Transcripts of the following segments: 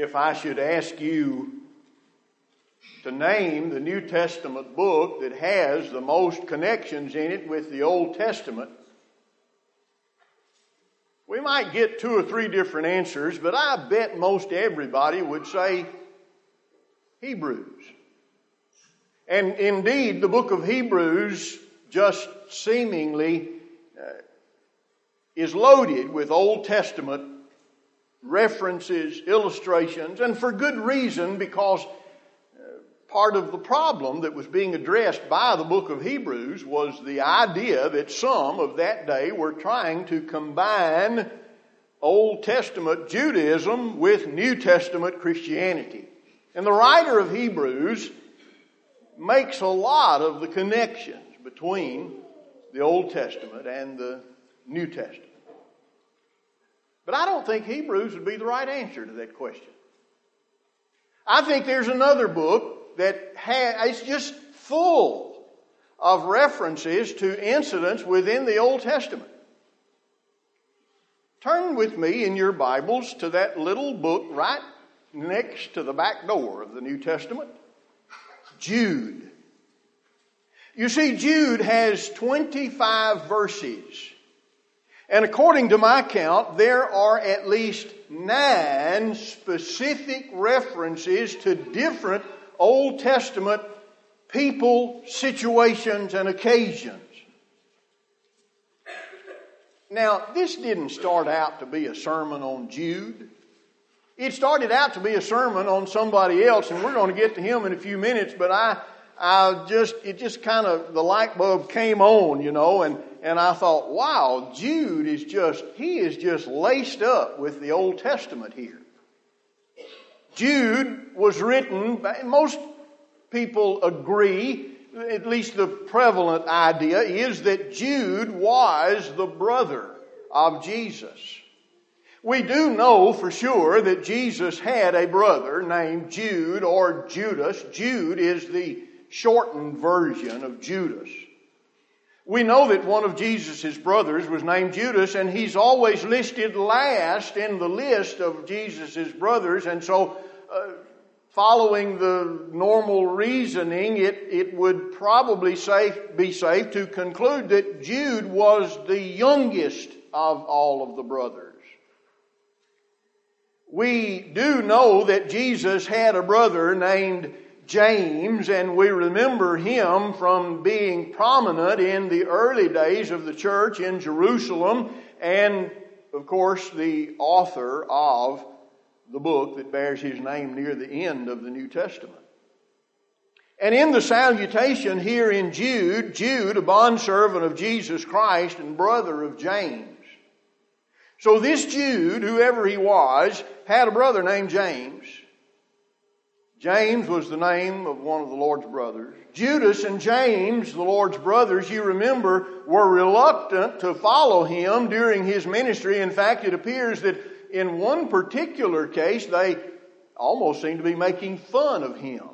if I should ask you to name the New Testament book that has the most connections in it with the Old Testament, we might get 2 or 3 different answers, but I bet most everybody would say Hebrews. And indeed, the book of Hebrews just seemingly is loaded with Old Testament references, illustrations, and for good reason, because part of the problem that was being addressed by the book of Hebrews was the idea that some of that day were trying to combine Old Testament Judaism with New Testament Christianity. And the writer of Hebrews makes a lot of the connections between the Old Testament and the New Testament. But I don't think Hebrews would be the right answer to that question. I think there's another book that is just full of references to incidents within the Old Testament. Turn with me in your Bibles to that little book right next to the back door of the New Testament, Jude. You see, Jude has 25 verses. And according to my count, there are at least 9 specific references to different Old Testament people, situations, and occasions. Now, this didn't start out to be a sermon on Jude. It started out to be a sermon on somebody else, and we're going to get to him in a few minutes, but it just kind of, the light bulb came on, and I thought, wow, Jude is just laced up with the Old Testament here. Jude was written, most people agree, at least the prevalent idea is that Jude was the brother of Jesus. We do know for sure that Jesus had a brother named Jude or Judas. Jude is the shortened version of Judas. We know that one of Jesus' brothers was named Judas, and he's always listed last in the list of Jesus' brothers, and so following the normal reasoning, it would probably be safe to conclude that Jude was the youngest of all of the brothers. We do know that Jesus had a brother named James, and we remember him from being prominent in the early days of the church in Jerusalem, and of course the author of the book that bears his name near the end of the New Testament. And in the salutation here in Jude, a bondservant of Jesus Christ and brother of James. So this Jude, whoever he was, had a brother named James. James was the name of one of the Lord's brothers. Judas and James, the Lord's brothers, you remember, were reluctant to follow him during his ministry. In fact, it appears that in one particular case, they almost seem to be making fun of him.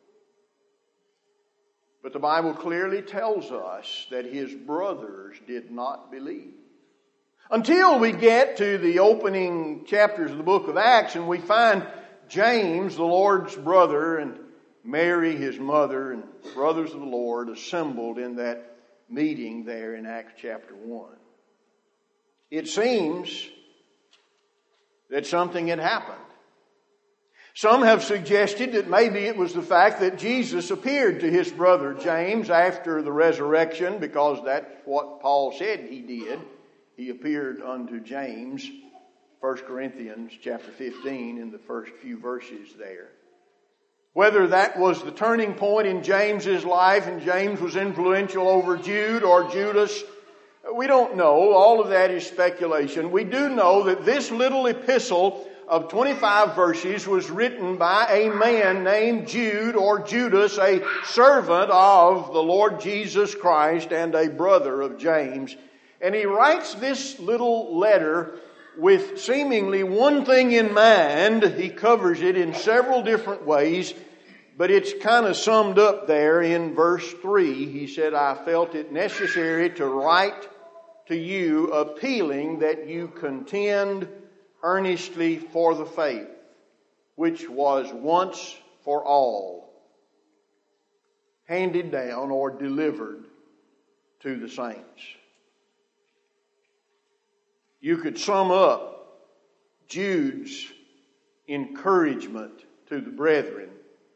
But the Bible clearly tells us that his brothers did not believe. Until we get to the opening chapters of the book of Acts and we find James, the Lord's brother, and Mary, his mother, and brothers of the Lord assembled in that meeting there in Acts chapter 1. It seems that something had happened. Some have suggested that maybe it was the fact that Jesus appeared to his brother James after the resurrection, because that's what Paul said he did. He appeared unto James, 1 Corinthians chapter 15, in the first few verses there. Whether that was the turning point in James's life and James was influential over Jude or Judas, we don't know. All of that is speculation. We do know that this little epistle of 25 verses was written by a man named Jude or Judas, a servant of the Lord Jesus Christ and a brother of James. And he writes this little letter with seemingly one thing in mind. He covers it in several different ways, but it's kind of summed up there in verse 3. He said, I felt it necessary to write to you, appealing that you contend earnestly for the faith which was once for all handed down or delivered to the saints. You could sum up Jude's encouragement to the brethren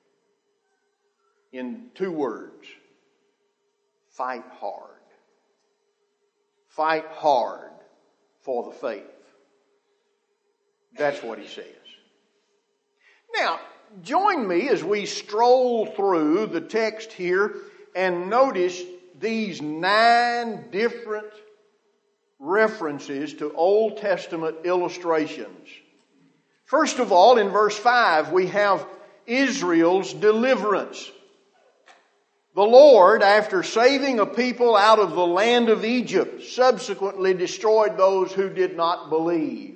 in 2 words: fight hard. Fight hard for the faith. That's what he says. Now, join me as we stroll through the text here and notice these 9 different references to Old Testament illustrations. First of all, in verse 5, we have Israel's deliverance. The Lord, after saving a people out of the land of Egypt, subsequently destroyed those who did not believe.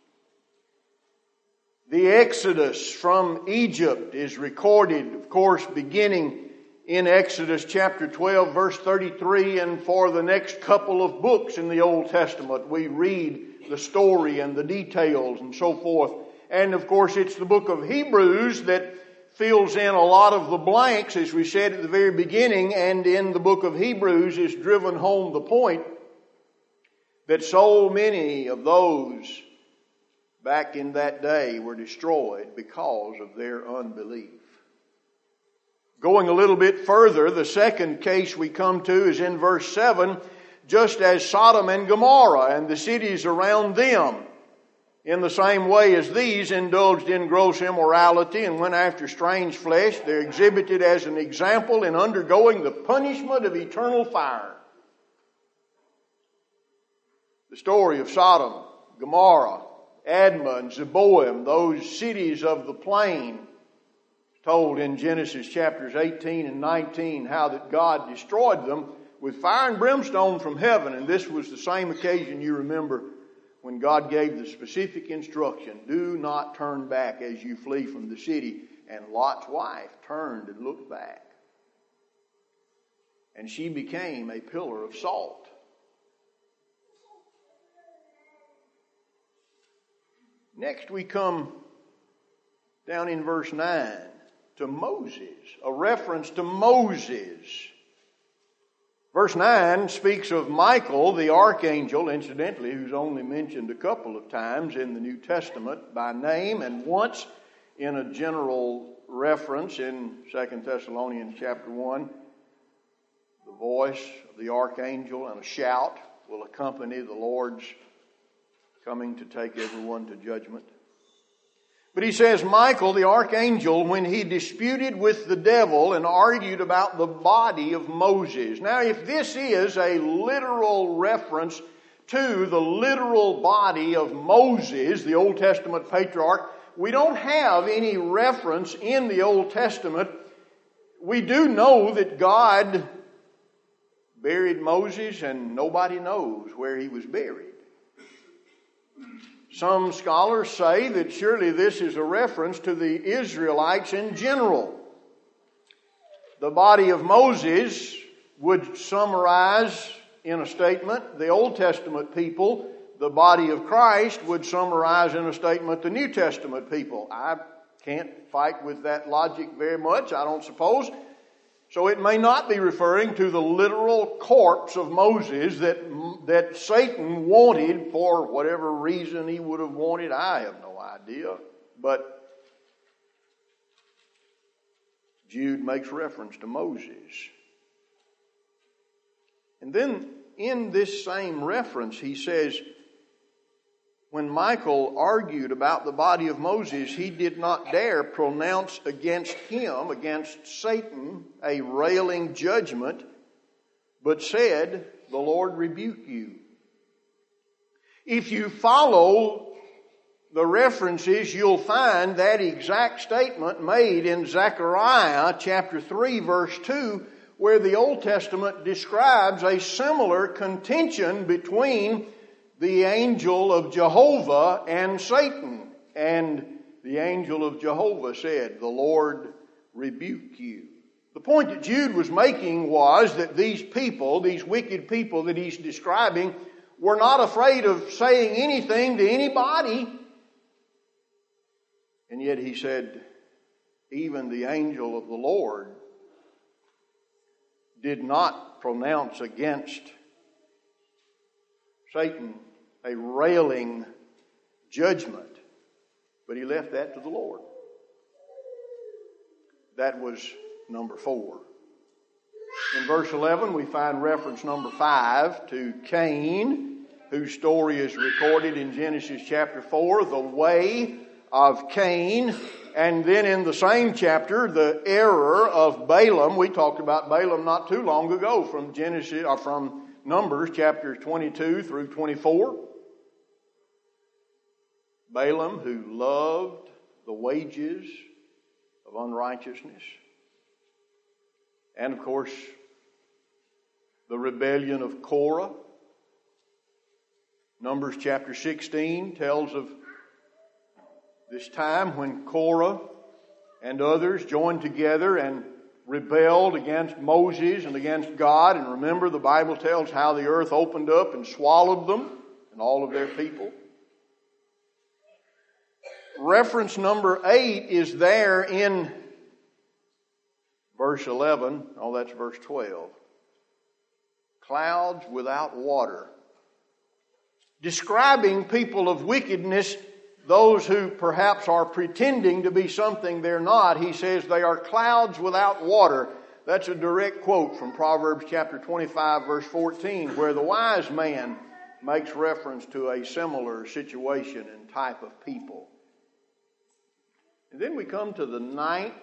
The Exodus from Egypt is recorded, of course, beginning in Exodus chapter 12, verse 33, and for the next couple of books in the Old Testament, we read the story and the details and so forth. And of course, it's the book of Hebrews that fills in a lot of the blanks, as we said at the very beginning, and in the book of Hebrews is driven home the point that so many of those back in that day were destroyed because of their unbelief. Going a little bit further, the second case we come to is in verse 7, just as Sodom and Gomorrah and the cities around them, in the same way as these, indulged in gross immorality and went after strange flesh, they're exhibited as an example in undergoing the punishment of eternal fire. The story of Sodom, Gomorrah, Admah, and Zeboim, those cities of the plain, told in Genesis chapters 18 and 19 how that God destroyed them with fire and brimstone from heaven. And this was the same occasion, you remember, when God gave the specific instruction, do not turn back as you flee from the city. And Lot's wife turned and looked back. And she became a pillar of salt. Next we come down in verse 9 to Moses, a reference to Moses. Verse 9 speaks of Michael, the archangel, incidentally, who's only mentioned a couple of times in the New Testament by name and once in a general reference in 2 Thessalonians chapter 1. The voice of the archangel and a shout will accompany the Lord's coming to take everyone to judgment. But he says, Michael, the archangel, when he disputed with the devil and argued about the body of Moses. Now, if this is a literal reference to the literal body of Moses, the Old Testament patriarch, we don't have any reference in the Old Testament. We do know that God buried Moses, and nobody knows where he was buried. Some scholars say that surely this is a reference to the Israelites in general. The body of Moses would summarize in a statement the Old Testament people. The body of Christ would summarize in a statement the New Testament people. I can't fight with that logic very much, I don't suppose. So it may not be referring to the literal corpse of Moses that Satan wanted for whatever reason he would have wanted. I have no idea. But Jude makes reference to Moses. And then in this same reference he says, when Michael argued about the body of Moses, he did not dare pronounce against him, against Satan, a railing judgment, but said, the Lord rebuke you. If you follow the references, you'll find that exact statement made in Zechariah chapter 3, verse 2, where the Old Testament describes a similar contention between the angel of Jehovah and Satan. And the angel of Jehovah said, the Lord rebuke you. The point that Jude was making was that these people, these wicked people that he's describing, were not afraid of saying anything to anybody. And yet he said, even the angel of the Lord did not pronounce against Satan a railing judgment, but he left that to the Lord. That was number 4. In verse 11, we find reference number 5 to Cain, whose story is recorded in Genesis chapter 4, the way of Cain. And then in the same chapter, the error of Balaam. We talked about Balaam not too long ago from from Numbers chapters 22 through 24. Balaam, who loved the wages of unrighteousness. And of course, the rebellion of Korah. Numbers chapter 16 tells of this time when Korah and others joined together and rebelled against Moses and against God. And remember, the Bible tells how the earth opened up and swallowed them and all of their people. Reference number 8 is there in verse 11. Oh, that's verse 12. Clouds without water. Describing people of wickedness, those who perhaps are pretending to be something they're not. He says they are clouds without water. That's a direct quote from Proverbs chapter 25 verse 14, where the wise man makes reference to a similar situation and type of people. And then we come to the 9th,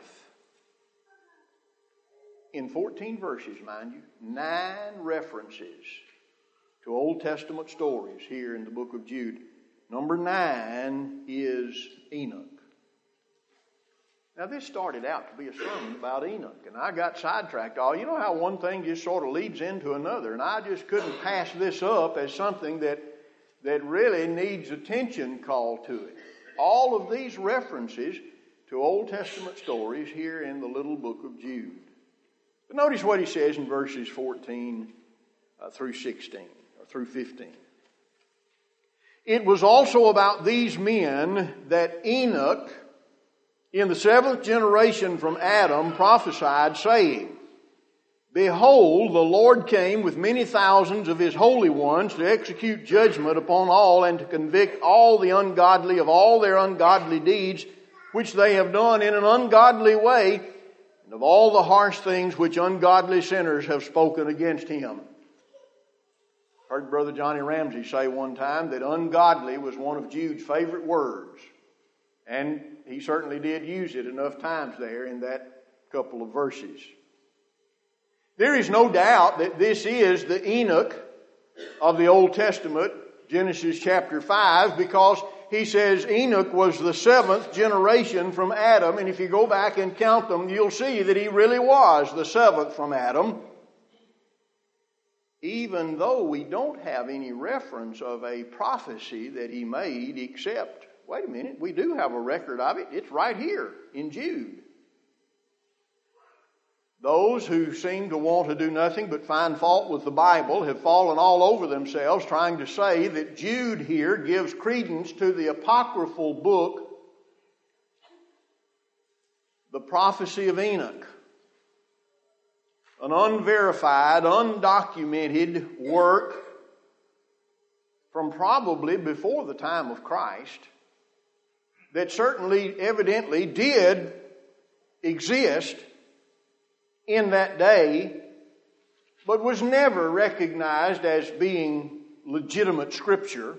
in 14 verses, mind you, 9 references to Old Testament stories here in the book of Jude. Number 9 is Enoch. Now this started out to be a sermon about Enoch, and I got sidetracked. You know how one thing just sort of leads into another, and I just couldn't pass this up as something that really needs attention called to it. All of these references to Old Testament stories here in the little book of Jude. But notice what he says in verses 14 through 16, or through 15. It was also about these men that Enoch, in the 7th generation from Adam, prophesied, saying, Behold, the Lord came with many thousands of his holy ones to execute judgment upon all and to convict all the ungodly of all their ungodly deeds, which they have done in an ungodly way, and of all the harsh things which ungodly sinners have spoken against him. Heard Brother Johnny Ramsey say one time that ungodly was one of Jude's favorite words. And he certainly did use it enough times there in that couple of verses. There is no doubt that this is the Enoch of the Old Testament, Genesis chapter 5, because he says Enoch was the 7th generation from Adam. And if you go back and count them, you'll see that he really was the 7th from Adam. Even though we don't have any reference of a prophecy that he made, except, wait a minute, we do have a record of it. It's right here in Jude. Those who seem to want to do nothing but find fault with the Bible have fallen all over themselves trying to say that Jude here gives credence to the apocryphal book, the prophecy of Enoch. An unverified, undocumented work from probably before the time of Christ that certainly, evidently did exist in that day, but was never recognized as being legitimate scripture.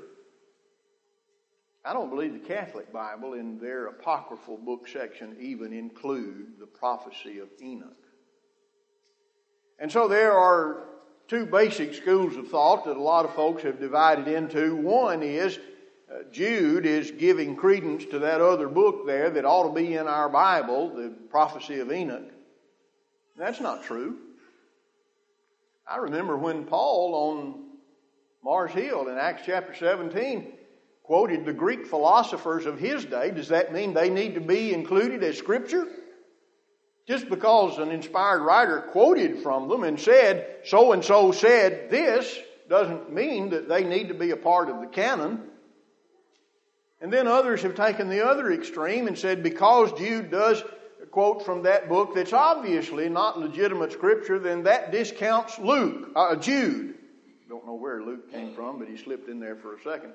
I don't believe the Catholic Bible in their apocryphal book section even include the prophecy of Enoch. And so there are 2 basic schools of thought that a lot of folks have divided into. One is Jude is giving credence to that other book there that ought to be in our Bible, the prophecy of Enoch. That's not true. I remember when Paul on Mars Hill in Acts chapter 17 quoted the Greek philosophers of his day. Does that mean they need to be included as scripture? Just because an inspired writer quoted from them and said, so-and-so said this, doesn't mean that they need to be a part of the canon. And then others have taken the other extreme and said because Jude does quote from that book that's obviously not legitimate scripture, then that discounts Jude. Don't know where Luke came from, but he slipped in there for a second.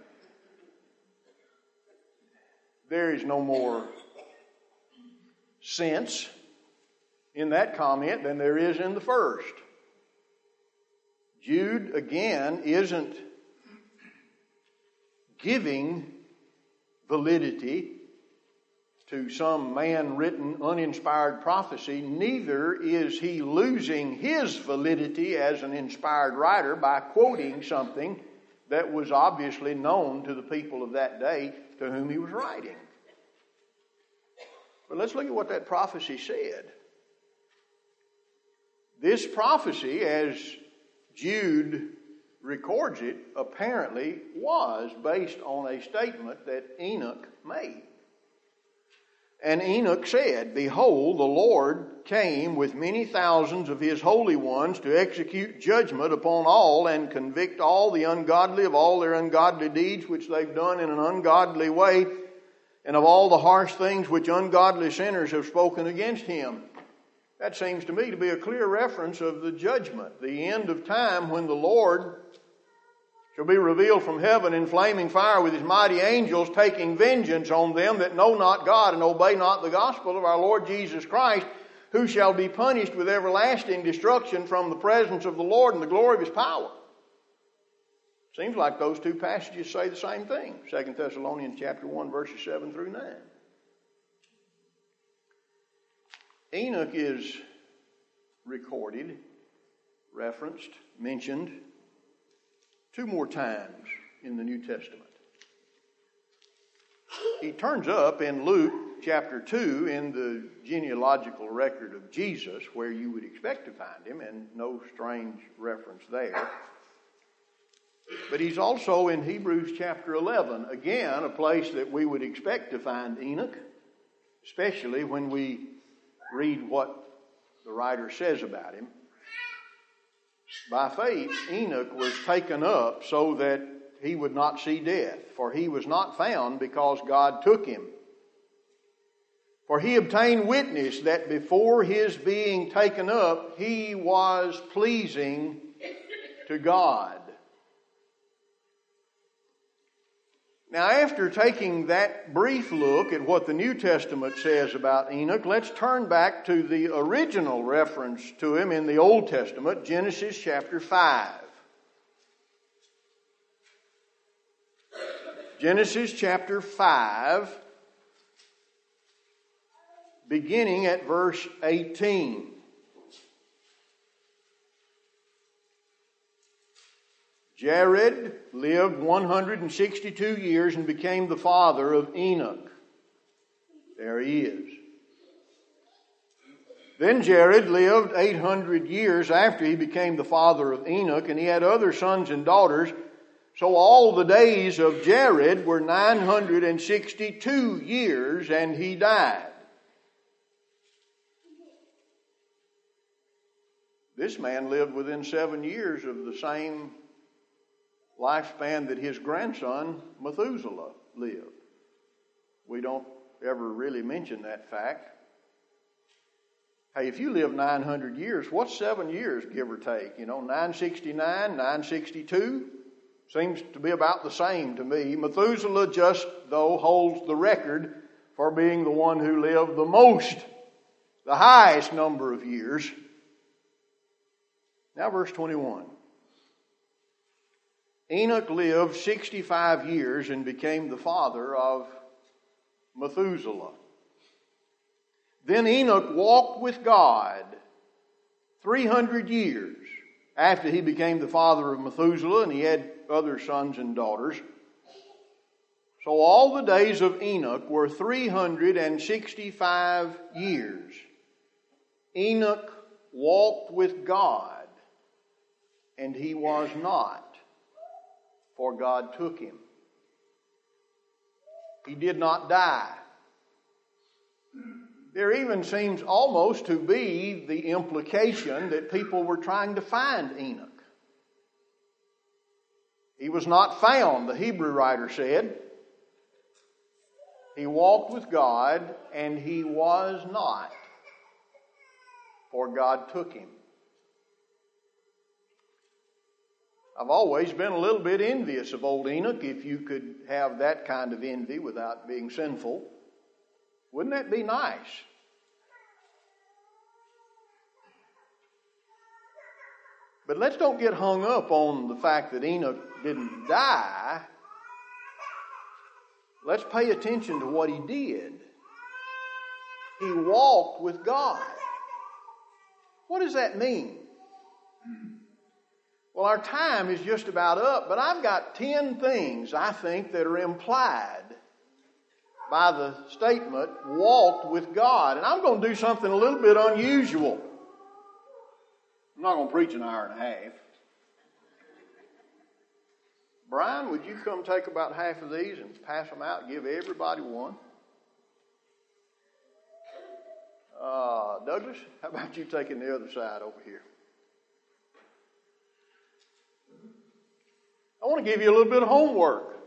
There is no more sense in that comment than there is in the first. Jude, again, isn't giving validity to some man-written, uninspired prophecy. Neither is he losing his validity as an inspired writer by quoting something that was obviously known to the people of that day to whom he was writing. But let's look at what that prophecy said. This prophecy, as Jude records it, apparently was based on a statement that Enoch made. And Enoch said, "Behold, the Lord came with many thousands of his holy ones to execute judgment upon all and convict all the ungodly of all their ungodly deeds which they've done in an ungodly way, and of all the harsh things which ungodly sinners have spoken against him." That seems to me to be a clear reference of the judgment, the end of time, when the Lord shall be revealed from heaven in flaming fire with his mighty angels, taking vengeance on them that know not God and obey not the gospel of our Lord Jesus Christ, who shall be punished with everlasting destruction from the presence of the Lord and the glory of his power. Seems like those two passages say the same thing. 2 Thessalonians chapter 1, verses 7 through 9. Enoch is recorded, referenced, mentioned 2 more times in the New Testament. He turns up in Luke chapter 2 in the genealogical record of Jesus, where you would expect to find him, and no strange reference there. But he's also in Hebrews chapter 11, again, a place that we would expect to find Enoch, especially when we read what the writer says about him. By faith, Enoch was taken up so that he would not see death, for he was not found because God took him. For he obtained witness that before his being taken up, he was pleasing to God. Now, after taking that brief look at what the New Testament says about Enoch, let's turn back to the original reference to him in the Old Testament, Genesis chapter 5. Genesis chapter 5, beginning at verse 18. Jared lived 162 years and became the father of Enoch. There he is. Then Jared lived 800 years after he became the father of Enoch, and he had other sons and daughters. So all the days of Jared were 962 years, and he died. This man lived within 7 years of the same lifespan that his grandson Methuselah lived. We don't ever really mention that fact. Hey, if you live 900 years, what's 7 years, give or take? 969, 962? Seems to be about the same to me. Methuselah just, though, holds the record for being the one who lived the highest number of years. Now verse 21. Enoch lived 65 years and became the father of Methuselah. Then Enoch walked with God 300 years after he became the father of Methuselah, and he had other sons and daughters. So all the days of Enoch were 365 years. Enoch walked with God, and he was not, for God took him. He did not die. There even seems almost to be the implication that people were trying to find Enoch. He was not found, the Hebrew writer said. He walked with God, and he was not, for God took him. I've always been a little bit envious of old Enoch, if you could have that kind of envy without being sinful. Wouldn't that be nice? But let's don't get hung up on the fact that Enoch didn't die. Let's pay attention to what he did. He walked with God. What does that mean? Well, our time is just about up, but I've got 10 things I think that are implied by the statement, walked with God. And I'm going to do something a little bit unusual. I'm not going to preach an hour and a half. Brian, would you come take about half of these and pass them out and give everybody one? Douglas, how about you taking the other side over here? I want to give you a little bit of homework.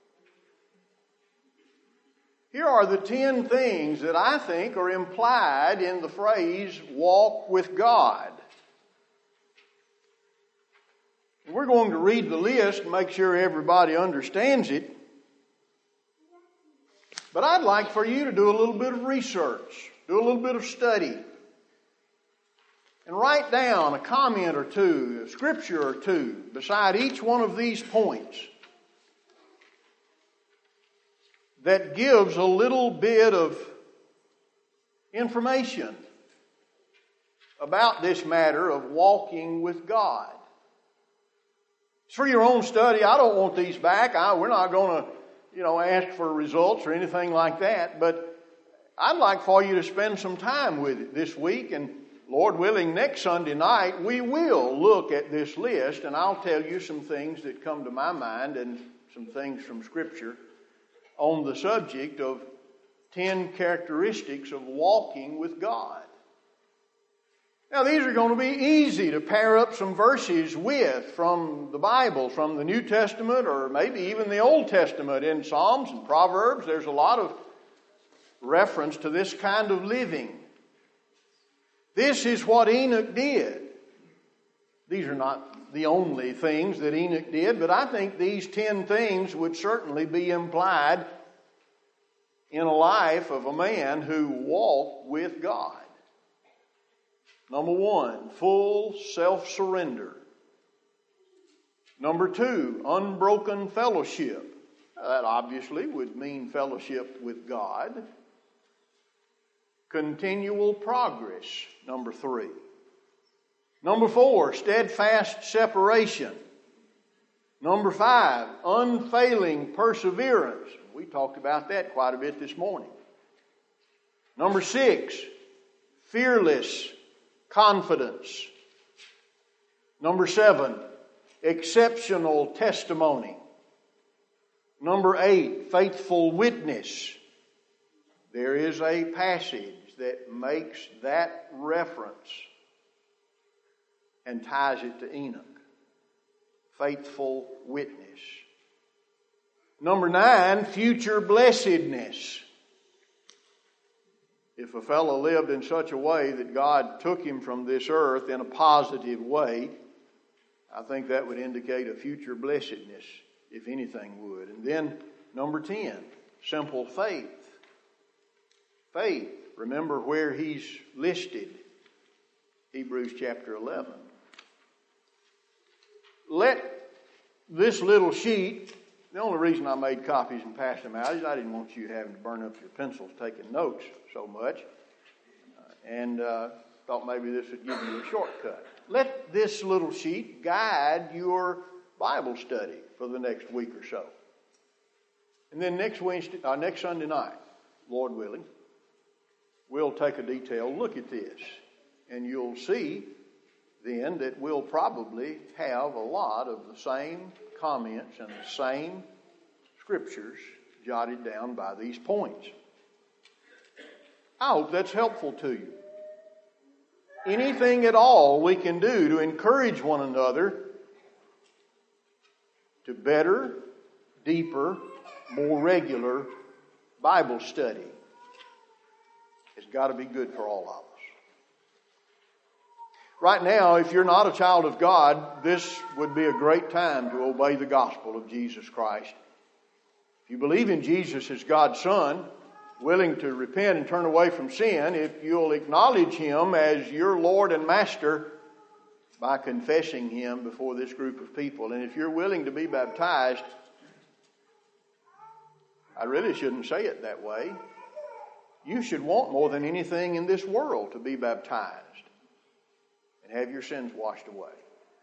Here are the 10 things that I think are implied in the phrase, walk with God. And we're going to read the list and make sure everybody understands it. But I'd like for you to do a little bit of research, do a little bit of study, and write down a comment or two, a scripture or two, beside each one of these points that gives a little bit of information about this matter of walking with God. It's for your own study. I don't want these back. We're not going to, ask for results or anything like that. But I'd like for you to spend some time with it this week. And Lord willing, next Sunday night, we will look at this list. And I'll tell you some things that come to my mind and some things from Scripture on the subject of 10 characteristics of walking with God. Now, these are going to be easy to pair up some verses with from the Bible, from the New Testament, or maybe even the Old Testament. In Psalms and Proverbs, there's a lot of reference to this kind of living. This is what Enoch did. These are not the only things that Enoch did, but I think these 10 things would certainly be implied in a life of a man who walked with God. Number 1, full self-surrender. Number 2, unbroken fellowship. That obviously would mean fellowship with God. Continual progress. Number 3. Number 4, steadfast separation. Number 5, unfailing perseverance. We talked about that quite a bit this morning. Number 6, fearless confidence. Number 7, exceptional testimony. Number 8, faithful witness. There is a passage that makes that reference and ties it to Enoch. Faithful witness. Number 9, future blessedness. If a fellow lived in such a way that God took him from this earth in a positive way, I think that would indicate a future blessedness, if anything would. And then number 10, simple faith. Faith, remember where he's listed. Hebrews chapter 11. Let this little sheet, the only reason I made copies and passed them out is I didn't want you having to burn up your pencils taking notes so much. And thought maybe this would give you a shortcut. Let this little sheet guide your Bible study for the next week or so. And then next Sunday night, Lord willing, we'll take a detailed look at this. And you'll see then that we'll probably have a lot of the same comments and the same scriptures jotted down by these points. I hope that's helpful to you. Anything at all we can do to encourage one another to better, deeper, more regular Bible study has got to be good for all of us. Right now, if you're not a child of God, this would be a great time to obey the gospel of Jesus Christ. If you believe in Jesus as God's Son, willing to repent and turn away from sin, if you'll acknowledge Him as your Lord and Master by confessing Him before this group of people, and if you're willing to be baptized, I really shouldn't say it that way. You should want more than anything in this world to be baptized and have your sins washed away.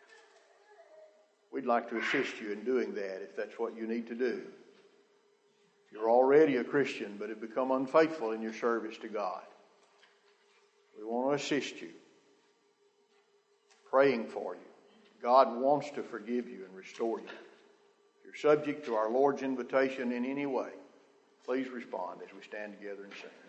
We'd like to assist you in doing that if that's what you need to do. If you're already a Christian but have become unfaithful in your service to God, we want to assist you, praying for you. God wants to forgive you and restore you. If you're subject to our Lord's invitation in any way, please respond as we stand together and sing.